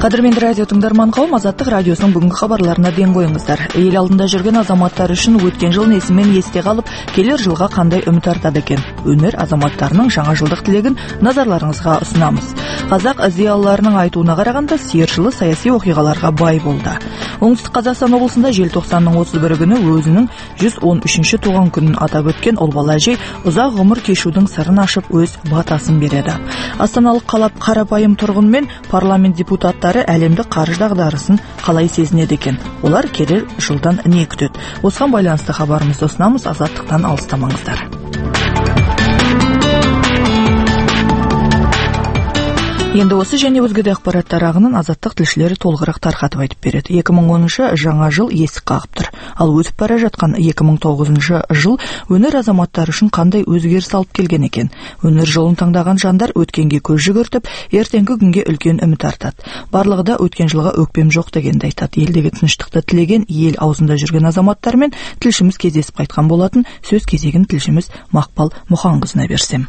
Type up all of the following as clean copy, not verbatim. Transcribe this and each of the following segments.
Қадірменді радио тыңдарман қауым, Азаттық радиосының бүгінгі хабарларына ден қойыңыздар. Ел алдында жүрген азаматтар үшін өткен жыл несімен есте қалып, келер жылға қандай үміт артады екен? Өнер азаматтарының жаңа жылдық тілегін назарларыңызға ұсынамыз. Қазақ зиялыларының айтуына қарағанда, сиыр жылы саяси оқиғаларға бай болды. Оңтүстік Қазақстан облысында желтоқсанның 31 күні өзінің 113-ші туған күнін атап өткен ұл бала әжей ұзақ ғұмыр кешудің сырын ашып өз батасын береді. Астаналық қарапайым тұрғын мен парламент депутаттары әлемдік қаржы дағдарысын қалай сезінеді екен? Олар келер жылдан не күтеді? Осыған байланысты хабарымызды ұсынамыз, азаттықтан алыстамаңыздар. Енді осы және өзге де ақпараттар ағынын Азаттық тілшілері толығырақ тарқатып айтып береді. 2010 жаңа жыл есік қағып тұр. Ал өтіп бара жатқан 2009 жыл өнер азаматтары үшін қандай өзгеріс алып келген екен? Өнер жолын таңдаған жандар өткенге көз жүгіртіп, ертеңгі күнге үлкен үміт артады. Барлығы да өткен жылға өкпем жоқ дегенді айтады. Елдегі тыныштықты тілеген, ел аузында жүрген азаматтармен тілшіміз кездесіп қайтқан болатын. Сөз кезегін тілшіміз Мақпал Мұханқызына берсем.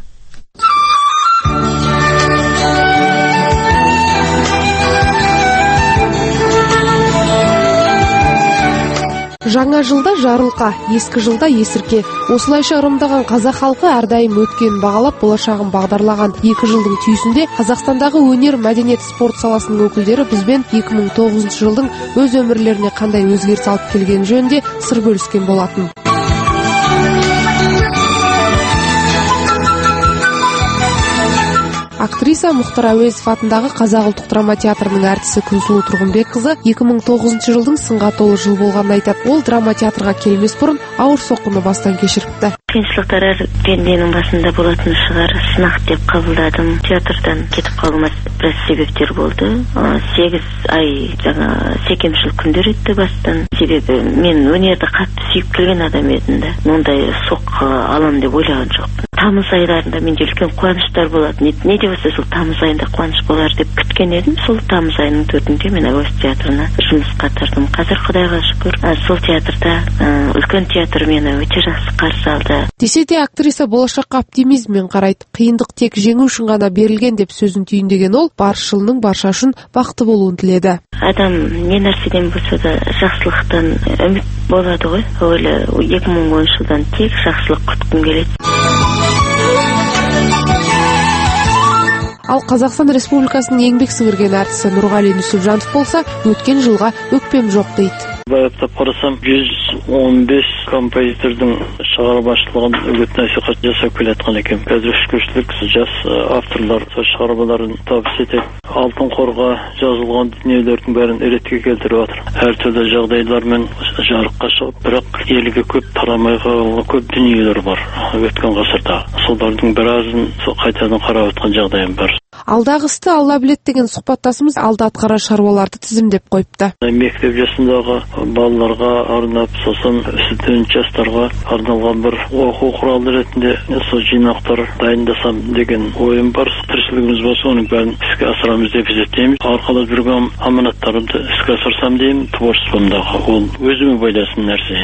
Жаңа жылда жарылқа, ескі жылда есірке. Осылайша ырымдаған қазақ халқы әрдайым өткенін бағалап, болашағын бағдарлаған 2 жылдың түйісінде Қазақстандағы өнер, мәдениет, спорт саласының өкілдері бізбен 2009 жылдың өз өмірлеріне қандай өзгеріс алып келгені жөнінде сыр бөліскен болатын. Актриса Мұхтар Әуезов атындағы Қазақ ұлттық драма театрының әртісі Күнсұлу Тұрғынбекқызы 2009 жылдың сынға толы жыл болғанын айтады. Ол драма театрға келмес бұрын ауыр соққыны бастан кешіріпті. Қиыншылықтар әр пенденің басында болатын шығар, сынақ деп қабылдадым. Театрдан кетіп қалуыма біраз себептер болды. 8 ай жаңа секемшіл күндер өтті бастан. Себебі мен өнерді қатты сүйіп келген адам едім де. Ондай соққы алам деп ойлаған жоқпын. Тамыз айларында менде үлкен қуаныштар болады. Не де болса сол тамыз айында қуаныш болар деп күткен едім. Сол тамыз айының 4-інде мен Әуезов театрына жұмысқа тұрдым. Қазір Құдайға шүкір, сол театрда үлкен театр мені өте жақсы қарсы алды. Десе де актриса болашаққа оптимизммен қарайды. Қиындық тек жеңу үшін ғана берілген деп сөзін түйіндеген ол, баршылының барша үшін бақытты болуын тіледі. Адам не нәрседен болса да жақсылықтан үміт болады ғой. Ойлы 2010 жылдан тек жақсылық күткім келеді. Ал Қазақстан Республикасының еңбек сіңірген әртісі Нұрғали Нүсіпжанов болса, өткен жылға өкпем жоқ дейді. Байыптап қарасам, 115 композитордың шығармашылығын үгіт насихат жасап келатқан екен. Қазір шүкіршілік жас авторлар шығармаларын табыс етеді. Алтын қорға жазылған дүниелердің бәрін ретке келтіріп жатыр. Әртүрлі жағдайлармен жарыққа шығып, бірақ елге көп тарамай қалған көп дүниелер бар өткен ғасырда. Солардың біразын қайтадан қарап отқан жағдайым бар. Алдағы істі Алла білет деген сұхбаттасымыз алда атқарар шаруаларды тізімдеп қойыпты. Мектеп жасындағы балаларға арнап, сосын студент жастарға арналған бір оқу құралы ретінде сол жинақтар дайындасам деген ойым бар. Тіршілігіміз болса, оның бәрін іске асырамыз деп есептейміз. Арқалап жүрген аманаттарымды іске асырсам деймін, творчествомдағы. Ол өзіме байланысты нәрсе.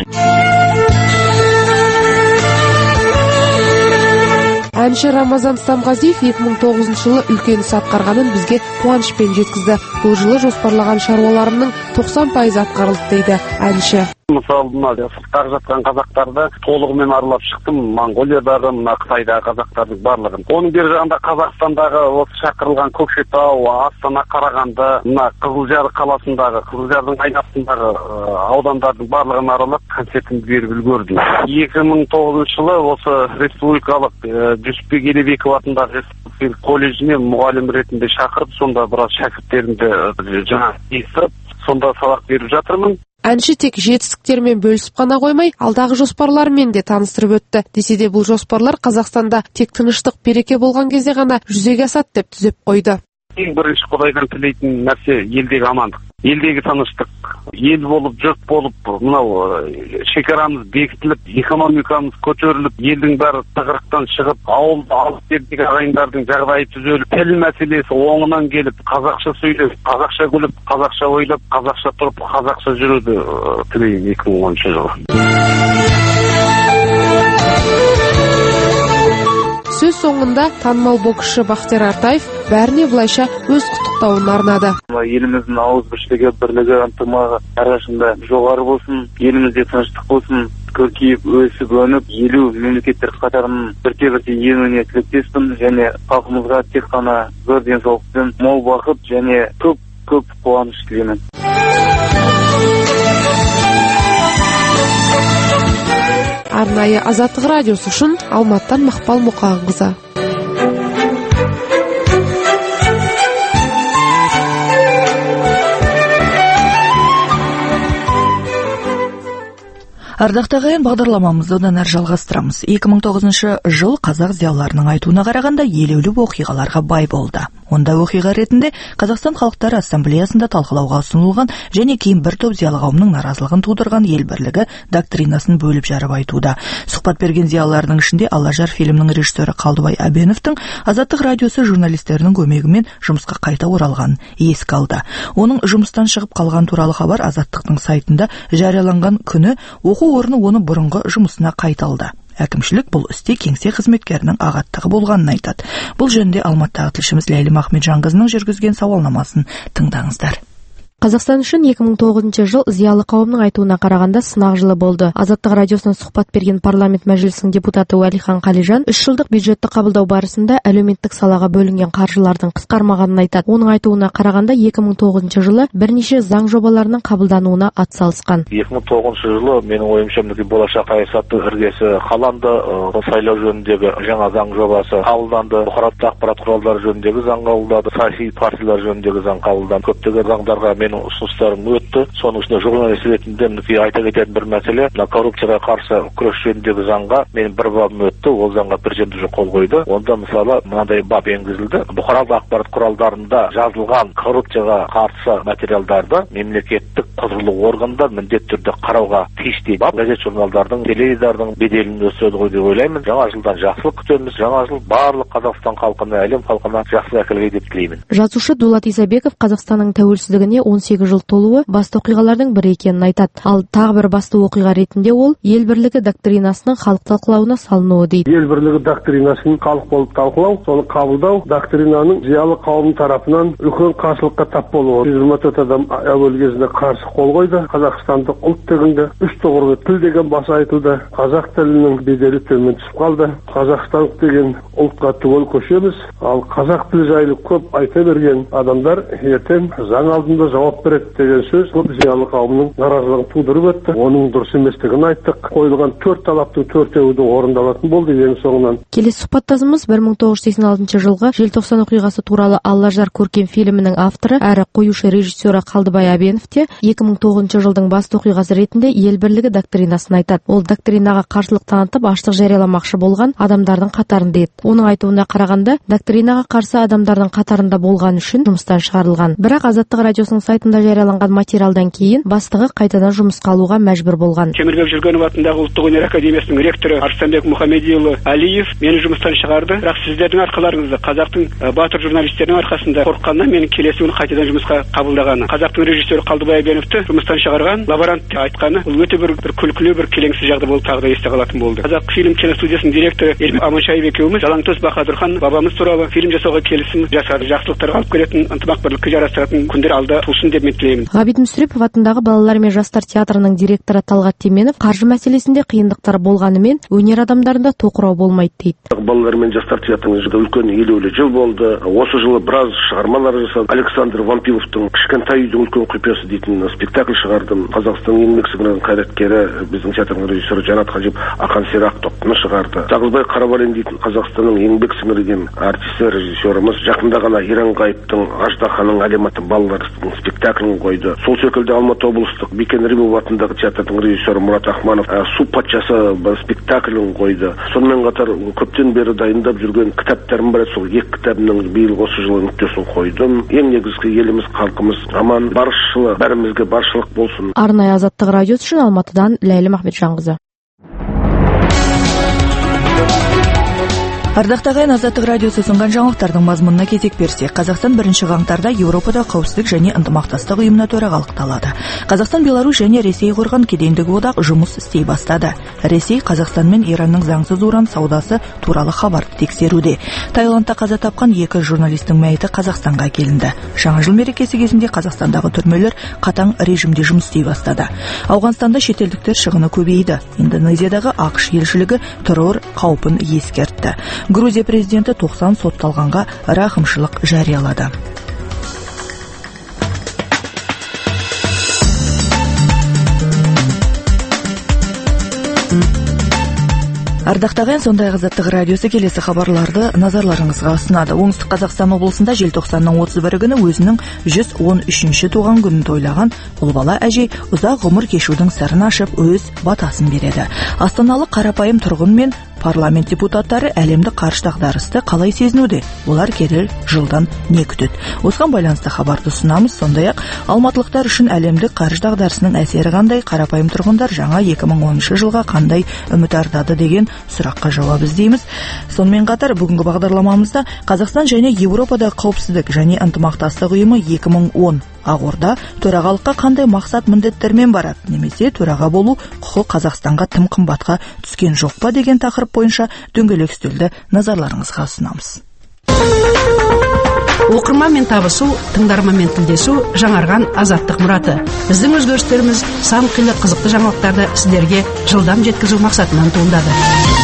Әнші Рамазан Стамғазиев 2009 жылы үлкен іс атқарғанын бізге қуанышпен жеткізді. Бұл жылы жоспарлаған шаруаларымның 90% атқарылды дейді әнші. Мысалы, сырттағы жатқан қазақтарды толығымен аралап шықтым. Монғолиядағы, мына Қытайдағы қазақтардың барлығын. Оның бер жағында Қазақстандағы осы шақырылған Көкшетау, Астана, Қарағанды, мына Қызылжар қаласындағы, Қызылжардың айнасындағы аудандардың барлығын аралап концертімді беріп үлгердім. 2009 жылы осы республикалық Жүсіпбек Елебеков атындағы колледжіне мұғалім ретінде шақырып, сонда біраз шәкірттерімді жаңа естіріп, сонда сабақ беріп жатырмын. Әнші тек жетістіктермен бөлісіп қана қоймай, алдағы жоспарлармен де таныстырып өтті. Десе де бұл жоспарлар Қазақстанда тек тыныштық, береке болған кезде ғана жүзеге асады деп түзеп қойды. Ең бірінші Құдайдан тілейтін нәрсе елдегі амандық, елдегі тыныштық. Ел болып, жұрт болып, мынау шекарамыз бекітіліп, экономикамыз көтеріліп, елдің бәрі тығырықтан шығып, ауылда алып бердегі ағайындардың жағдайы түзеліп, тіл мәселесі оңынан келіп, қазақша сөйлеп, қазақша күліп, қазақша ойлап, қазақша тұрып, қазақша жүруді тілеймін 2010 жылы. сөз соңында танымал боксшы Бақтияр Артаев бәріне былайша өз құттықтауын арнады. Еліміздің ауызбіршілігі, бірлігі, ынтымағы әрқашанда жоғары болсын, елімізде тыныштық болсын, көркейіп, өсіп, өніп, 50 мемлекеттер қатарының бірте-бірте енуіне тілектеспін және халқымызға тек қана зор денсаулықпен, мол бақыт және көп қуаныш тілеймін. Арнайы Азаттық радиосы үшін Алматыдан Мақпал Мұқағызы. Ардақты ағайын, бағдарламамызды одан әрі жалғастырамыз. 2009 жыл қазақ зиялыларының айтуына қарағанда елеулі оқиғаларға бай болды. Онда оқиға ретінде Қазақстан Халықтары Ассамблеясында талқылауға ұсынылған және кейін бір топ зиялы қауымның наразылығын тудырған ел бірлігі доктринасын бөліп жарып айтуда. Сұхбат берген зиялылардың ішінде Алажар фильмінің режиссері Қалдыбай Әбеновтың Азаттық радиосы журналистерінің көмегімен жұмысқа қайта оралғанын еске алды. Оның жұмыстан шығып қалған туралы хабар Азаттықтың сайтында жарияланған күні оқу орны оны бұрынғы жұмысына қайта алды. Әкімшілік бұл істе кеңсе қызметкерінің ағаттығы болғанын айтады. Бұл жөнінде Алматыдағы тілшіміз Ләйлім Ахметжанқызының жүргізген сауалнамасын тыңдаңыздар. Қазақстан үшін 2009 жыл зиялы қауымның айтуына қарағанда сынақ жылы болды. Азаттық радиосына сұхбат берген парламент мәжілісінің депутаты Уәлихан Қалижан 3 жылдық бюджетті қабылдау барысында әлеуметтік салаға бөлінген қаржылардың қысқармағанын айтады. Оның айтуына қарағанда 2009 жылы бірнеше заң жобаларының қабылдануына атсалысқан. 2009 жылы менің ойымша болашақ саясаттың іргесі қаланды, сайлау жөніндегі жаңа заң жобасы қабылданды, бұқаралық ақпарат құралдары жөніндегі заң қабылданды, саяси партиялар жөніндегі заң қабылданды. Көптеген заңдарға ұсыныстарым өтті. Соның ішінде журналист ретінде айта кететін бір мәселе, коррупцияға қарсы күрес жөніндегі заңға менің бір бабым өтті. Ол заңға президент қол қойды. Онда мысалы мынандай бап енгізілді. Бұқаралық ақпарат құралдарында жазылған коррупцияға қарсы материалдарды мемлекеттік құзырлы органдар міндетті түрде қарауға тиіс дейді. Газет журналдардың, теледидардың беделін өсіреді ғой деп ойлаймын. Жаңа жылдан жақсылық күтеміз. Жаңа жыл барлық Қазақстан халқына, әлем халқына жақсылық әкеледі деп тілеймін. Жазушы Дулат Исабеков Қазақстанның тәуелсіздігіне 18 жыл толуы басты оқиғалардың бірі екенін айтады. Ал тағы бір басты оқиға ретінде ол ел бірлігі доктринасының халық талқылауына салынуы дейді. Ел бірлігі доктринасын халық болып талқылау, соны қабылдау доктринаның зиялы қауым тарапынан үлкен қарсылыққа тап болуы. 124 адам әуел кезінде қарсы қол қойды. Қазақстандық ұлт дегенде үш тұғырлы тіл деген баса айтылды. Қазақ тілінің беделі төмен түсіп қалды. Қазақстандық деген ұлтқа түгел көшеміз. Ал қазақ тілі жайлы көп айта берген адамдар ертең заң алдында жауап береді деген сөз көп зиялы қауымның наразылығын тудырып өтті. Оның дұрыс еместігін айттық. Қойылған 4 талаптың 4-еуі де орындалатын болды ең соңынан. Келесі сұхбаттасымыз 1986 жылғы желтоқсан оқиғасы туралы Алажар көркем фильмінің авторы әрі қоюшы режиссері Қалдыбай Әбенов те 2009 жылдың басты оқиғасы ретінде ел бірлігі доктринасын айтады. Ол доктринаға қарсылық танытып аштық жарияламақшы болған адамдардың қатарында еді. Оның айтуына қарағанда доктринаға қарсы адамдардың қатарында болған үшін жұмыстан шығарылған. Бірақ Азаттық радиосының сайтында жарияланған материалдан кейін бастығы қайтадан жұмысқа алуға мәжбүр болған. Темірбек Жүргенов атындағы ұлттық өнер академиясының ректоры Арыстанбек Мұхамедиұлы Алиев мені жұмыстан шығарды. Бірақ сіздердің арқаларыңызда, қазақтың батыр журналистерінің арқасында қорыққаннан мені келесі күні қайтадан жұмысқа қабылдағаны. Қазақтың режиссері Қалдыбай Әбеновті жұмыстан шығарған лаборант деп айтқаны бұл өте бір күлкілі, бір келеңсіз жағдай болып тағы да есте қалатын болды. Қазақ фильм киностудиясының директоры Елмек Аманшаев екеуміз Жалаңтөс Баһадурхан бабамыз туралы фильм жасауға келісім жасады. Жақсылықтарға алып келетін, ынтымақ бірлікке жарастыратын күндер алда тусын деп мен тілеймін. Ғабит Мүсірепов атындағы балалар мен жастар театрының директоры Талғат Теменов қаржы мәселесінде қиындықтар болғанымен өнер адамдарында тоқырау болмайды дейді. Балалар мен жастар театрының үлкен елеулі жыл болды. Осы жылы біраз шығармалар жасадым. Александр Вампиловтың Кішкентай үйдің үлкен құпиясы дейтін спектакль шығардым. Қазақстанның еңбек сіңірген қайраткері біздің театрның режиссері Жанат Хажип Ақан сері Ақтоқтыны шығарды. Жағызбай Қарабалин дейтін Қазақстанның еңбек сіңірген артисі режиссеріміз жақында ғана Иран Ғайыптың Аждаханың әлематы балалар спектаклін қойды. Сол секілді Алматы облыстық Бекен Рибов атындағы театрдың режиссері Мұрат Ахманов Су патшасы спектаклін қойды. Сонымен қатар көптен бері дайындап жүрген кітаптарым бар. Сол 2 кітабының биыл осы жылы нүктесін қойдым. Ең негізгі еліміз, халқымыз аман, баршылық, бәрімізге баршылық болсын. Арнайы Азаттық радиосы үшін Алматыдан Ләйлім Ахметжанқызы. Ардактагы Азаттык радиосы ұсынған жаңалықтардың мазмұнына кезек берсек, Қазақстан 1 қаңтарда Европада қауіпсіздік және ынтымақтастық ұйымына төрағалықты алады. Қазақстан, Беларусь және Ресей құрған кедендік одақ жұмыс істей бастады. Ресей Қазақстан мен Иранның заңсыз уран саудасы туралы хабарды тексеруде. Таиландта қаза тапқан 2 журналистің мәйіті Қазақстанға келінді. Жаңа жыл мерекесі кезінде Қазақстандағы түрмелер қатаң режимде жұмыс істей бастады. Ауғанстанда шетелдіктер шығыны көбейді. Индонезиядағы ақш елшілігі террор қаупін ескертті. Грузия президенті 90 сотталғанға рақымшылық жариялады. Ардақтаған сондай Азаттық радиосы келесі хабарларды назарларыңызға ұсынады. Оңтүстік Қазақстан облысында желтоқсанның 31 күні өзінің 113-ші туған күнін тойлаған ұл бала әжей ұзақ ғұмыр кешудің сырын ашып, өз батасын береді. Астаналық қарапайым тұрғын мен парламент депутаттары әлемдік қаржы дағдарысты қалай сезінуде? Олар келер жылдан не күтеді? Осыған байланысты хабарды ұсынамыз. Сондай-ақ алматылықтар үшін әлемдік қаржы дағдарысының әсері қандай, қарапайым тұрғындар жаңа 2010 жылға қандай үміт артады деген сұраққа жауап іздейміз. Сонымен қатар бүгінгі бағдарламамызда Қазақстан және Европада қауіпсіздік және ынтымақтастық ұйымы 2010 Ақорда төрағалыққа қандай мақсат міндеттермен барады, немесе төраға болу құқы Қазақстанға тым қымбатқа түскен жоқ па деген тақырып бойынша дөңгелек үстелді назарларыңызға ұсынамыз. Оқырманмен табысу, тыңдарманмен тілдесу жаңарған азаттық мұраты. Біздің өзгерістеріміз сан қилы қызықты жаңалықтарды сіздерге жылдам жеткізу мақсатынан туындады.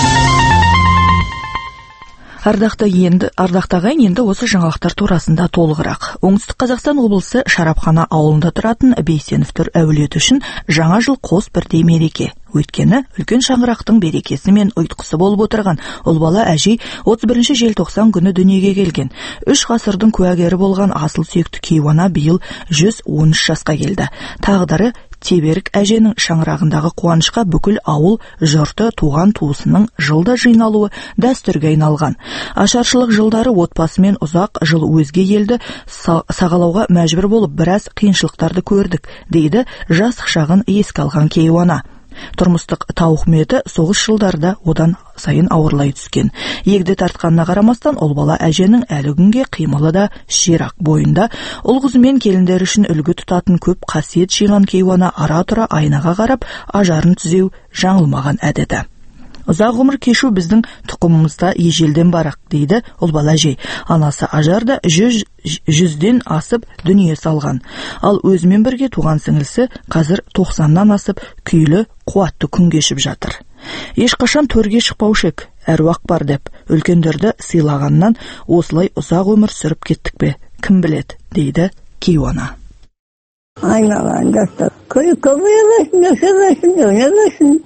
Ардақтағы енді осы жаңалықтар турасында толығырақ. Оңтүстік Қазақстан облысы Шарапхана ауылында тұратын Бейсеновтер әулеті үшін жаңа жыл қос бірдей мереке. Өйткені үлкен шаңырақтың берекесі мен ұйытқысы болып отырған ұл бала әжей 31 желтоқсан күні дүниеге келген. 3 ғасырдың куәгері болған асыл сүйекті Кейуана биыл 113 жасқа келді. Тағдыры Теберік әженің шаңырағындағы қуанышқа бүкіл ауыл жұрты туған туысының жылда жиналуы дәстүрге айналған. Ашаршылық жылдары отбасымен ұзақ жыл өзге елді сағалауға мәжбүр болып біраз қиыншылықтарды көрдік, дейді жас шағын еске алған Кейуана. Тұрмыстық тауқыметі соғыс жылдарда одан сайын ауырлай түскен. Егде тартқанына қарамастан ұл бала әженің әлі күнге қимылы да ширақ бойында. Ұл қызы мен келіндер үшін үлгі тұтатын көп қасиет жиған Кейуана ара-тұра айнаға қарап ажарын түзеу жаңылмаған әдеті. Ұзақ ғұмыр кешу біздің тұқымымызда ежелден барақ, дейді ұл бала әжей. Анасы Ажарда 100-ден асып дүние салған. Ал өзімен бірге туған сіңілісі қазір 90-нан асып күйлі қуатты күн кешіп жатыр. Ешқашан төрге шықпаушы ек, әруақ бар деп, үлкендерді сыйлағаннан осылай ұзақ өмір сүріп кеттік пе, кім біледі, дейді Кейуана. Айналайын достар, көбейе берсін, өсе берсін, өне берсін.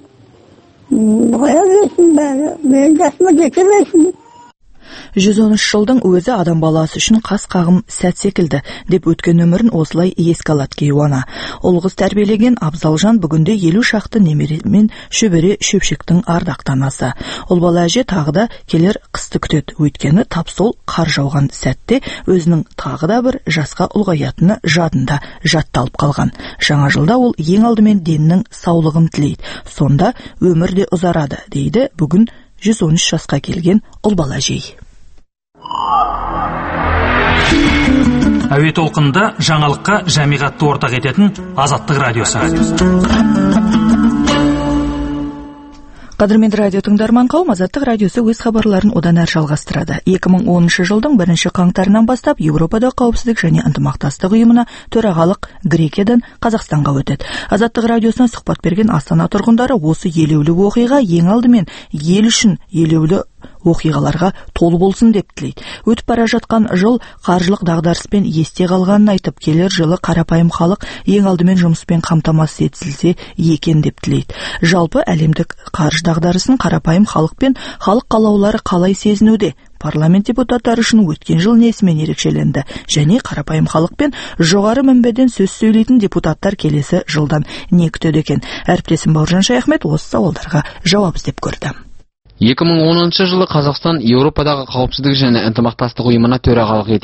Қоя берсін бәрі, мен жасыма жете берсін. 113 жылдың өзі адам баласы үшін қас қағым сәт секілді, деп өткен өмірін осылай еске алады Кейуана. Ұл қыз тәрбиелеген Абзалжан бүгінде 50 шақты немере мен шөбере шөпшектің ардақтанасы. Ұл бала әже тағы да келер қысты күтеді, өйткені тап сол қар жауған сәтте өзінің тағы да бір жасқа ұлғаятыны жадында жатталып қалған. Жаңа жылда ол ең алдымен деннің саулығын тілейді, сонда өмір де ұзарады, дейді бүгін 113 жасқа келген ұл бала әжей. Әуе толқынында жаңалыққа жамиғатты ортақ ететін Азаттық радиосы. Қадірменді радио тыңдарман қауым, Азаттық радиосы өз хабарларын одан әрі жалғастырады. 2010 жылдың 1 қаңтарынан бастап Европада қауіпсіздік және ынтымақтастық ұйымына төрағалық Грекиядан Қазақстанға өтеді. Азаттық радиосына сұхбат берген Астана тұрғындары осы елеулі оқиға ең алдымен ел үшін елеулі оқиғаларға толы болсын деп тілейді. Өтіп бара жатқан жыл қаржылық дағдарыспен есте қалғанын айтып, келер жылы қарапайым халық ең алдымен жұмыспен қамтамасыз етілсе екен деп тілейді. Жалпы әлемдік қаржы дағдарысын қарапайым халық пен халық қалаулары қалай сезінуде? Парламент депутаттары үшін өткен жыл несімен ерекшеленді? Және қарапайым халық пен жоғары мінбеден сөз сөйлейтін депутаттар келесі жылдан не күтеді екен? Әріптесім Бауыржан Шаяхмет осы сауалдарға жауап іздеп көрді. 2010 жылы Қазақстан Европадағы қауіпсіздік және ынтымақтастық ұйымына төрағалық етеді.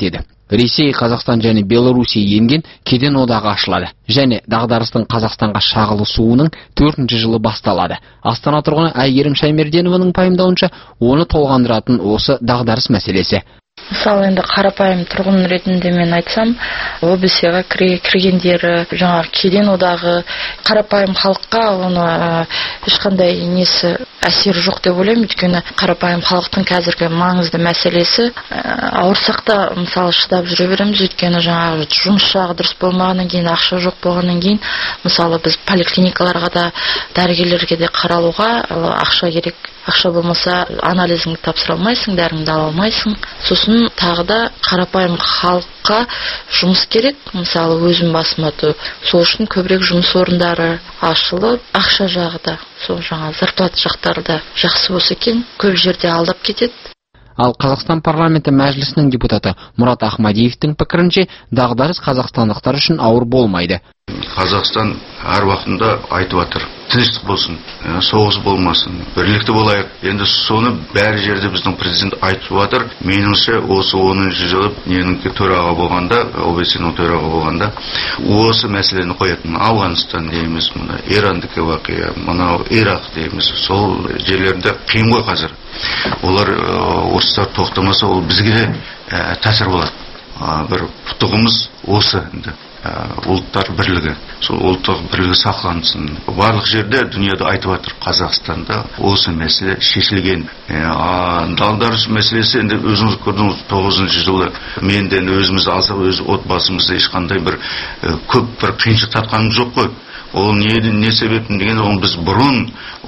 Ресей, Қазақстан және Белоруссия енген кеден одағы ашылады және дағдарыстың Қазақстанға шағылысуының 4-ші жылы басталады. Астана тұрғыны Әйгерім Шаймерденованың пайымдауынша, оны толғандыратын осы дағдарыс мәселесі. Мысалы, енді қарапайым тұрғын ретінде мен айтсам, ОБС-ға кіргендері, жаңағы кеден одағы қарапайым халыққа оны ешқандай несі әсері жоқ деп ойлаймын. Өйткені қарапайым халықтың қазіргі маңызды мәселесі, ауырсақ та мысалы шыдап жүре береміз. Өйткені жаңағы жұмыс жағы дұрыс болмағаннан кейін, ақша жоқ болғаннан кейін, мысалы біз поликлиникаларға да, дәрігерлерге де қаралуға ақша керек. Ақша болмаса анализіңді тапсыра алмайсың, дәріңді ала алмайсың. Сосын тағы да қарапайым халыққа жұмыс керек. Мысалы өзім басыма сол үшін көбірек жұмыс орындары ашылып, ақша жағы да, сол жаңа зарплата жақтары да жақсы болса екен, көп жерде алдап кетеді. Ал Қазақстан парламенті мәжілісінің депутаты Мұрат Ахмадиевтің пікірінше, дағдарыс қазақстандықтар үшін ауыр болмайды. Қазақстан әр уақытында айтып жатыр, тыныштық болсын, соғыс болмасын, бірлікті болайық. Енді соны бәрі жерде біздің президент айтып жатыр. Меніңше осы 10-ші жылы ненің төраға болғанда, ОБС-ның төраға болғанда, осы мәселені қоятын. Ауғанстан дейміз, Ирандікі вақия, мынау Ирақ дейміз. Сол жерлерінде қиын ғой қазір. Олар орыстар тоқтамаса, ол бізге де тәсір болады. Бір тұтығымыз осы енді. Ұлттар бірлігі, сол ұлттық бірлігі сақлансын. Барлық жерде дүниеде айтып жатыр, Қазақстанда осы мәселе шешілген. Дағдарыс мәселесі енді өзіңіз көрдіңіз, 9-ші жылы менден өзіміз алсақ, өз отбасымызда ешқандай бір көп бір қиыншылық тартқанымыз жоқ қой. Ол не себептен дегенде, ол біз бұрын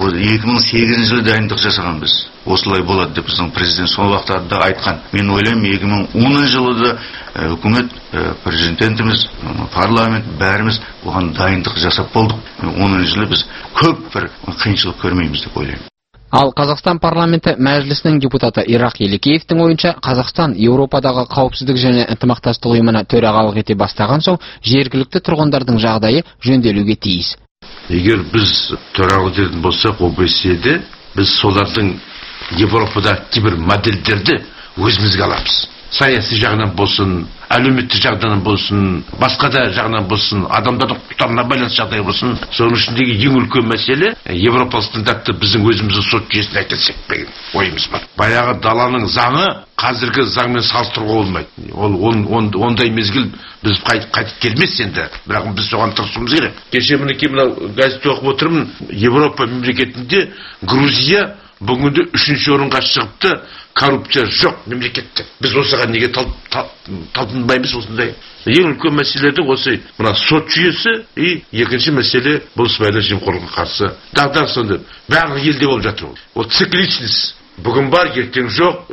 2008 жылы дайындық жасаған біз. Осылай болады деп біздің президент сол уақыттарда айтқан. Мен ойлаймын, 2010 жылы да үкімет, президентіміз, парламент бәріміз оған дайындық жасап болдық. 10 жылы біз көп бір қиыншылық көрмейміз деп ойлаймын. Ал Қазақстан парламенті мәжілісінің депутаты Ирақ Елекеевтің ойынша, Қазақстан Еуропадағы қауіпсіздік және ынтымақтастық ұйымына төрағалық ете бастаған соң, жергілікті тұрғындардың жағдайы жөнделуге тиіс. Егер біз төрағалық ететін болсақ, ОБС-де біз солардың Европада кейбір модельдерді өзімізге аламыз. Саяси жағынан болсын, әлеуметтік жағынан болсын, басқа да жағынан болсын, адамдардың құқықтарына байланысты жағдай болсын, соның ішіндегі ең үлкен мәселе Европа стандартты біздің өзіміздің сот жүйесін әкелсек деген ойымыз бар. Баяғы даланың заңы қазіргі заңмен салыстыруға болмайды. Ондай мезгіл біз қайтып келмес енді, бірақ біз соған тырысуымыз керек. Кеше мінекей мынау газетте оқып отырмын, Европа мемлекетінде Грузия бүгінде 3-ші орынға шығыпты, коррупция жоқ мемлекетте. Біз осыған неге талпынбаймыз осындай? Ең үлкен мәселелердің осы мына сот жүйесі, екінші мәселе бұл сыбайлас жемқорлыққа қарсы дағдарыс. Барлық елде болып жатыр. Ол цикличность. Бүгін бар, ертең жоқ.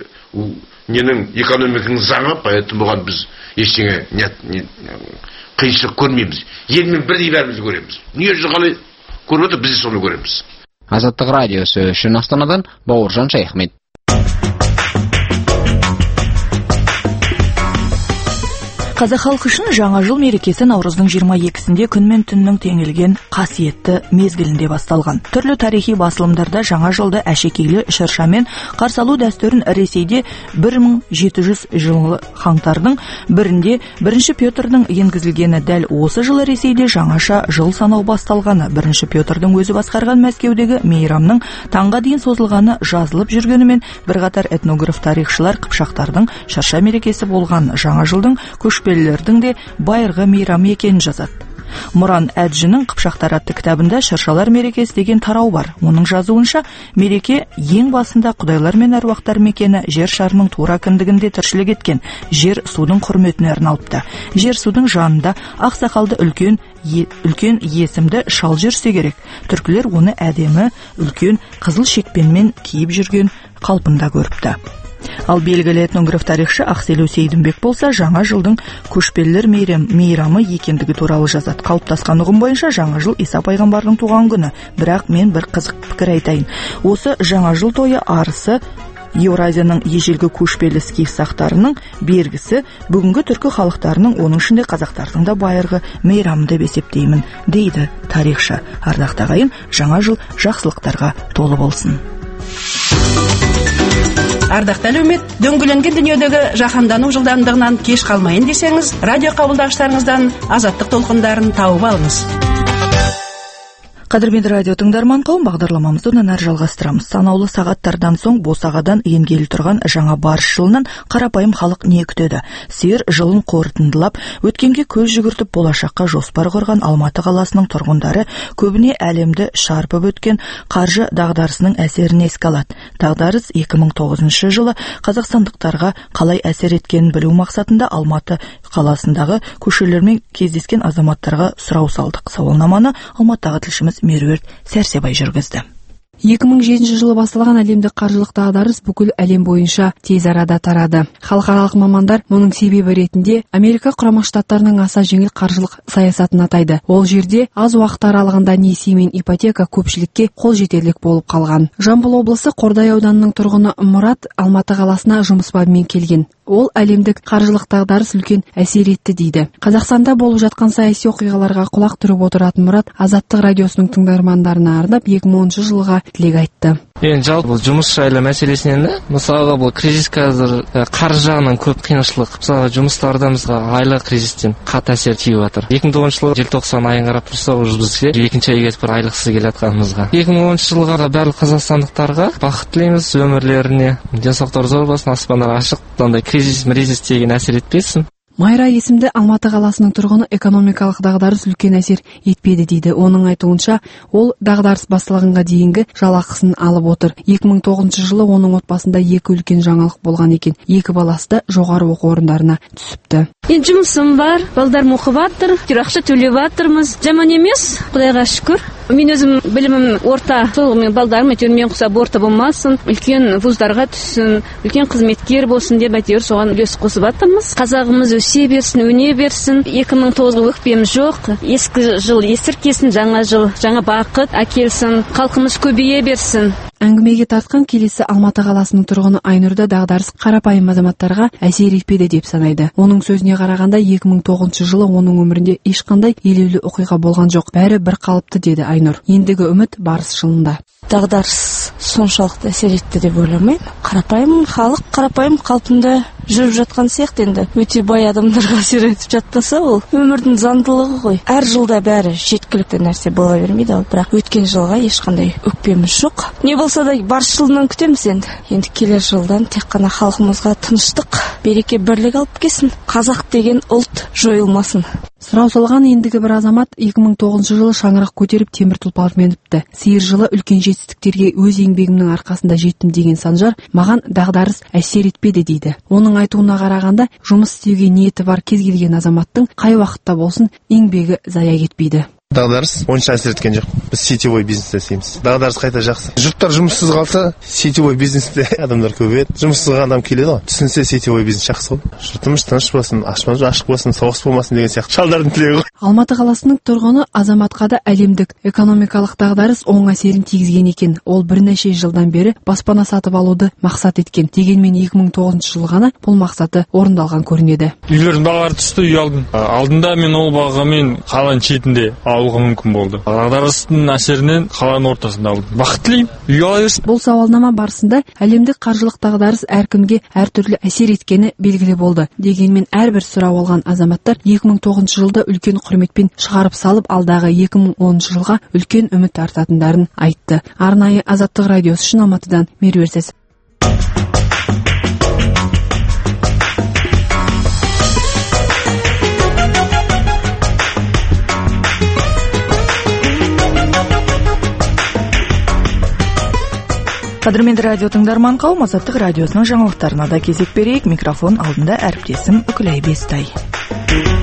Ненің экономиканың заңы, поэтому оған біз ештеңе қиыншылық көрмейміз. Елмен бірдей бәріміз көреміз. Дүниежүзі қалай көріп отыр, біз де соны көреміз. Азаттық радиосы үшін Астанадан Бауыржан Шайхмет. Қазақ халқы үшін жаңа жыл мерекесі наурыздың 22-сінде күн мен түннің теңелген қасиетті мезгілінде басталған. Түрлі тарихи басылымдарда жаңа жылды әшекейлі шыршамен қарсы алу дәстүрін Ресейде 1700 жылы қаңтардың бірінде 1 Петрдің енгізілгені, дәл осы жылы Ресейде жаңаша жыл санау басталғаны, 1 Петрдің өзі басқарған Мәскеудегі мейрамның таңға дейін созылғаны жазылып жүргенімен, бірқатар этнограф тарихшылар Қыпшақтардың шырша мерекесі болған жаңа жылдың көшпелілердің де байырғы мейрам екенін жазады. Мұран Әджінің Қыпшақтар атты кітабында шыршалар мерекесі деген тарау бар. Оның жазуынша, мереке ең басында құдайлар мен әруақтар мекені жер шарының тура кіндігінде тіршілік еткен жер судың құрметіне арналыпты. Жер судың жанында ақсақалды үлкен есімді шал жүрсе керек. Түркілер оны әдемі үлкен қызыл шекпенмен киіп жүрген қалпында көріпті. Ал белгілі этнограф тарихшы Ақселеу Сейдімбек болса, жаңа жылдың көшпелілер мейрамы екендігі туралы жазады. Қалыптасқан ұғым бойынша жаңа жыл Иса пайғамбардың туған күні. Бірақ мен бір қызық пікір айтайын. Осы жаңа жыл тойы арысы Еуразияның ежелгі көшпелі скиф сақтарының бергісі, бүгінгі түркі халықтарының, оның ішінде қазақтардың да байырғы мейрамы деп есептеймін, дейді тарихшы. Ардақты ағайын, жаңа жыл жақсылықтарға толы болсын. Ардақты әлеумет, дөңгеленген дүниедегі жаһандану жылдамдығынан кеш қалмайын десеңіз, радио қабылдағыштарыңыздан азаттық толқындарын тауып алыңыз. Қадірменді радио тыңдарман қауым, бағдарламамызды одан әрі жалғастырамыз. Санаулы сағаттардан соң босағадан енгелі тұрған жаңа барыс жылынан қарапайым халық не күтеді? Сиыр жылын қорытындылап, өткенге көз жүгіртіп болашаққа жоспар құрған Алматы қаласының тұрғындары көбіне әлемді шарпып өткен қаржы дағдарысының әсерін еске алады. Дағдарыс 2009 жылы қазақстандықтарға қалай әсер еткенін білу мақсатында Алматы қаласындағы көшелермен кездескен азаматтарға сұрау салдық. Сауалнаманы Алматыдағы тілшіміз Меруерт Сәрсебай жүргізді. 2007 жылы басталған әлемдік қаржылық дағдарыс бүкіл әлем бойынша тез арада тарады. Халықаралық мамандар мұның себебі ретінде Америка Құрама Штаттарының аса жеңіл қаржылық саясатын атайды. Ол жерде аз уақыт аралығында несие мен ипотека көпшілікке қолжетерлік болып қалған. Жамбыл облысы Қордай ауданының тұрғыны Мұрат Алматы қаласына жұмыс бабымен келген. Ол әлемдік қаржылық дағдарыс үлкен әсер етті дейді. Қазақстанда болып жатқан саяси оқиғаларға құлақ түріп отыратын Мұрат Азаттық радиосының тыңдармандарына арнап 2010 жылға тілек айтты. Енді жалпы бұл жұмыс жайлы мәселесінен мысалға бұл кризис қазір қаржы жағынан көп қиыншылық. Мысалға жұмыстарымызға айлық кризистен қатты әсер тиіп жатыр. 2010 жылы желтоқсан айын қарап тұрсақ, бізге екінші айға бір айлықсыз келе жатқанымызға. 2010 жылға барлық қазақстандықтарға бақыт тілейміз, өмірлеріне денсаулықтары зор болсын, аспандар ашық, ондай кризис деген әсер етпесін. Майра есімді Алматы қаласының тұрғыны экономикалық дағдарыс үлкен әсер етпеді дейді. Оның айтуынша, ол дағдарыс басталғанға дейінгі жалақысын алып отыр. 2009 жылы оның отбасында 2 үлкен жаңалық болған екен. 2 баласы да жоғары оқу орындарына түсіпті. Енді жұмысым бар, балдарым оқып жатыр, ақша төлеп жатырмыз. Жаман емес, Құдайға шүкір. Мен өзім білімім орта, сол мен балдарым әйтеуір мен ұқсап орта болмасын, үлкен вуздарға түссін, үлкен қызметкер болсын деп әйтеуір соған үлес қосып жатырмыз. Қазағымыз өсе берсін, өне берсін. 2009-ға өкпем жоқ. Ескі жыл есіркесін, жаңа жыл, жаңа бақыт әкелсін, халқымыз көбейе берсін. Әңгімеге тартқан келесі Алматы қаласының тұрғыны Айнұрда дағдарыс қарапайым азаматтарға әсер етпеді деп санайды. Оның сөзіне қарағанда 2009 жылы оның өмірінде ешқандай елеулі оқиға болған жоқ. Бәрі бір қалыпты деді Айнұр. Ендігі үміт барыс жылында. Дағдарыс соншалықты әсер етті деп ойламаймын. Қарапайым халық қарапайым қалпында жүріп жатқан сияқты, енді өте бай адамдарға әсер етіп жатпаса, ол өмірдің заңдылығы ғой. Әр жылда бәрі жеткілікті нәрсе бола бермейді, бірақ өткен жылға ешқандай өкпеміз жоқ. Не болса да барыс жылынан күтеміз енді. Енді келер жылдан тек қана халқымызға тыныштық, береке, бірлік алып келсін. Қазақ деген ұлт жойылмасын. Сұрау салған ендігі бір азамат 2009 жылы шаңырақ көтеріп темір тұлпар мініпті. Сиыр жылы үлкен жетістіктерге өз еңбегімнің арқасында жеттім деген Санжар, маған дағдарыс әсер етпеді дейді. Оның айтуына қарағанда, жұмыс істеуге ниеті бар кез келген азаматтың қай уақытта болсын еңбегі зая кетпейді. Дағдарыс онша әсер еткен жоқ. Біз сетевой бизнесте істейміз. Дағдарыс қайта жақсы. Жұрттар жұмыссыз қалса, сетевой бизнесте адамдар көбейеді. Жұмыссыз адам келеді ғой. Түсінсе сетевой бизнес жақсы ғой. Жұртымыз тыныш болсын, ашық болсын, соғыс болмасын деген сияқты шалдардың тілегі ғой. Алматы қаласының тұрғыны азаматқа да әлемдік экономикалық дағдарыс оң әсерін тигізген екен. Ол бірнеше жылдан бері баспана сатып алуды мақсат еткен. Дегенмен 2009 жылы ғана бұл мақсаты орындалған көрінеді. Үйлердің бағалары түсті, үй алдым. Алдында мен ол бағамен қаланың шетінде алуға мүмкін болды. Дағдарыстың әсерінен қаланың ортасында алдым. Бақыт тілеймін, үй ала берсін. Бұл сауалнама барысында әлемдік қаржылық дағдарыс әркімге әртүрлі әсер еткені белгілі болды. Дегенмен әрбір сұрау алған азаматтар 2009 жылда үлкен құрметпен шығарып салып, алдағы 2010 жылға үлкен үміт артатындарын айтты. Арнайы Азаттық радиосы үшін Алматыдан Меруерт Сәрсебай. Қадірменді радио тыңдарман қауым, Азаттық радиосының жаңалықтарына да кезек берейік. Микрофон алдында әріптесім Үкілай Бестай.